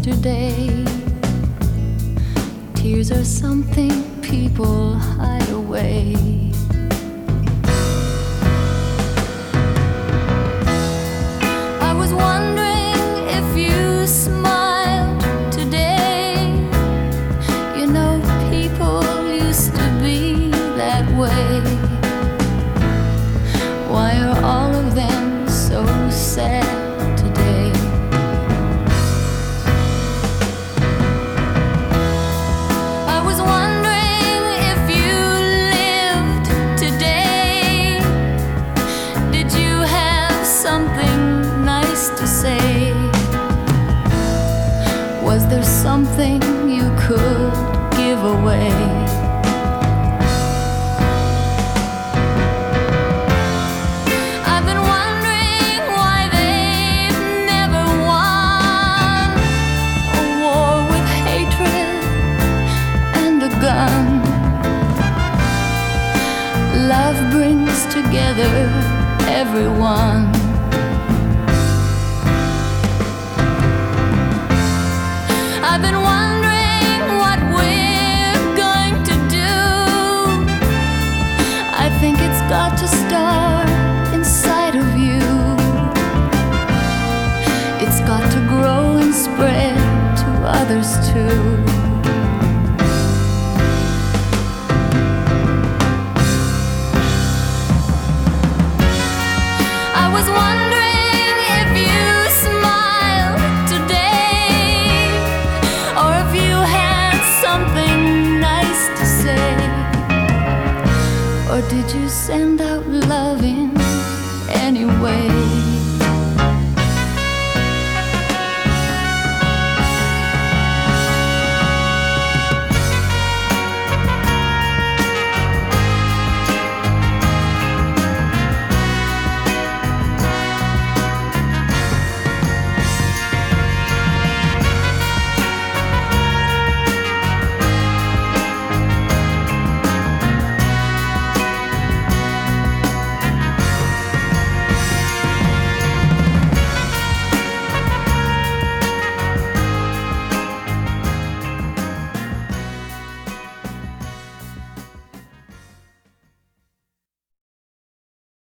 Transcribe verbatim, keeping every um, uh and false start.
today. Tears are something people hide away. I was wondering if you smiled today. You know, people used to be that way. Why are all of them so sad today? I was wondering if you lived today. Did you have something nice to say? Was there something you could give away? Love brings together everyone. I've been wondering what we're going to do. I think it's got to start inside of you. It's got to grow and spread to others too. I was wondering if you smiled today, or if you had something nice to say, or did you send out loving anyway?